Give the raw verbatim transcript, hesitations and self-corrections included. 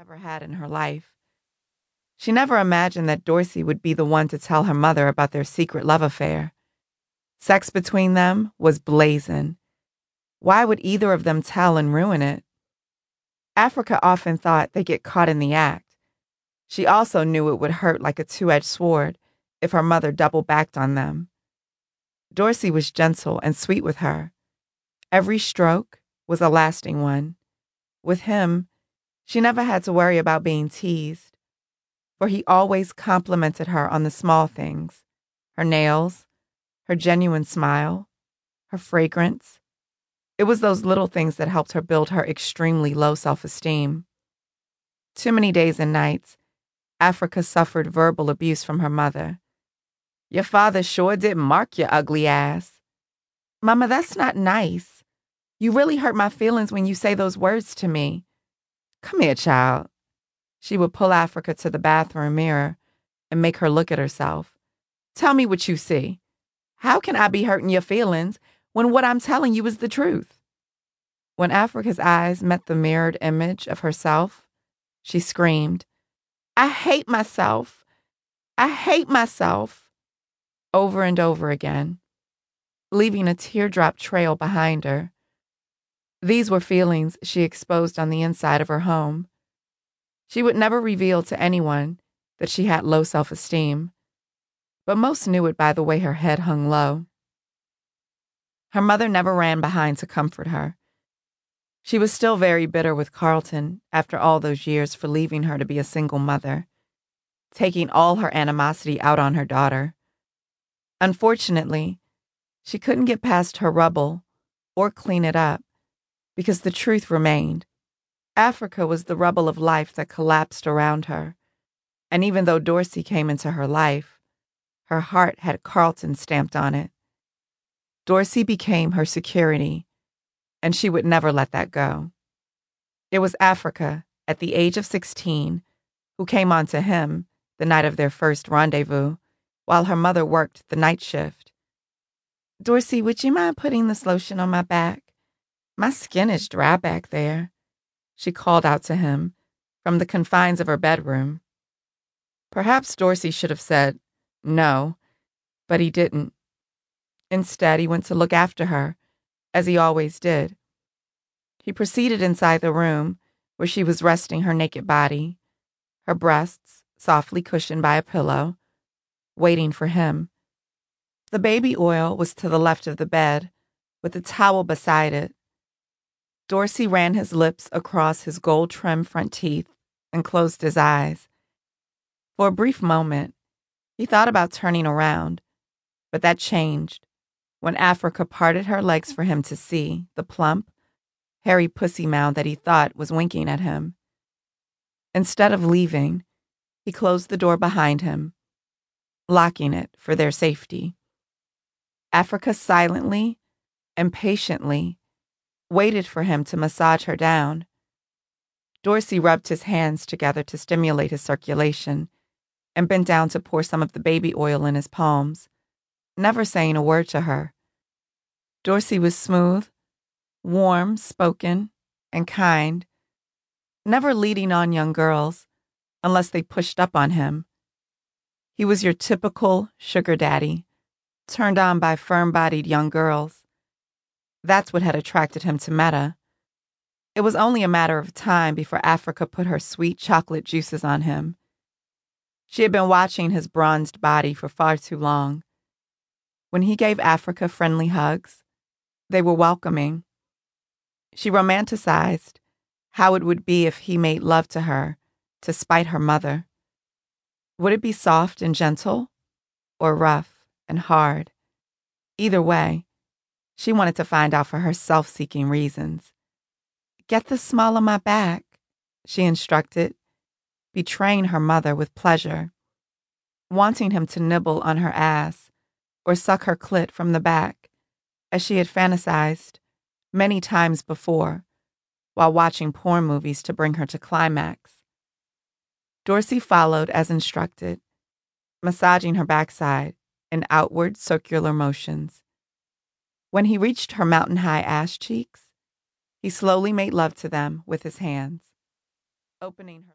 ever had in her life. She never imagined that Dorsey would be the one to tell her mother about their secret love affair. Sex between them was blazing. Why would either of them tell and ruin it? Africa often thought they'd get caught in the act. She also knew it would hurt like a two-edged sword if her mother double-backed on them. Dorsey was gentle and sweet with her. Every stroke was a lasting one. With him, she never had to worry about being teased, for he always complimented her on the small things: her nails, her genuine smile, her fragrance. It was those little things that helped her build her extremely low self-esteem. Too many days and nights, Africa suffered verbal abuse from her mother. "Your father sure did mark your ugly ass." "Mama, that's not nice. You really hurt my feelings when you say those words to me." "Come here, child." She would pull Africa to the bathroom mirror and make her look at herself. "Tell me what you see. How can I be hurting your feelings when what I'm telling you is the truth?" When Africa's eyes met the mirrored image of herself, she screamed, "I hate myself. I hate myself," over and over again, leaving a teardrop trail behind her. These were feelings she exposed on the inside of her home. She would never reveal to anyone that she had low self-esteem, but most knew it by the way her head hung low. Her mother never ran behind to comfort her. She was still very bitter with Carlton after all those years for leaving her to be a single mother, taking all her animosity out on her daughter. Unfortunately, she couldn't get past her rubble or clean it up because the truth remained. Africa was the rubble of life that collapsed around her, and even though Dorsey came into her life, her heart had Carlton stamped on it. Dorsey became her security, and she would never let that go. It was Africa, at the age of sixteen, who came on to him the night of their first rendezvous, while her mother worked the night shift. "Dorsey, would you mind putting this lotion on my back? My skin is dry back there," she called out to him from the confines of her bedroom. Perhaps Dorsey should have said no, but he didn't. Instead, he went to look after her, as he always did. He proceeded inside the room where she was resting her naked body, her breasts softly cushioned by a pillow, waiting for him. The baby oil was to the left of the bed, with a towel beside it. Dorsey ran his lips across his gold-trimmed front teeth and closed his eyes. For a brief moment, he thought about turning around, but that changed when Africa parted her legs for him to see the plump, hairy pussy mound that he thought was winking at him. Instead of leaving, he closed the door behind him, locking it for their safety. Africa silently and patiently waited for him to massage her down. Dorsey rubbed his hands together to stimulate his circulation and bent down to pour some of the baby oil in his palms, never saying a word to her. Dorsey was smooth, warm-spoken, and kind, never leading on young girls unless they pushed up on him. He was your typical sugar daddy, turned on by firm-bodied young girls. That's what had attracted him to Meta. It was only a matter of time before Africa put her sweet chocolate juices on him. She had been watching his bronzed body for far too long. When he gave Africa friendly hugs, they were welcoming. She romanticized how it would be if he made love to her to spite her mother. Would it be soft and gentle, or rough and hard? Either way, she wanted to find out for her self-seeking reasons. "Get the small on my back," she instructed, betraying her mother with pleasure, wanting him to nibble on her ass or suck her clit from the back, as she had fantasized many times before while watching porn movies to bring her to climax. Dorsey followed as instructed, massaging her backside in outward circular motions. When he reached her mountain-high ass cheeks, he slowly made love to them with his hands, opening her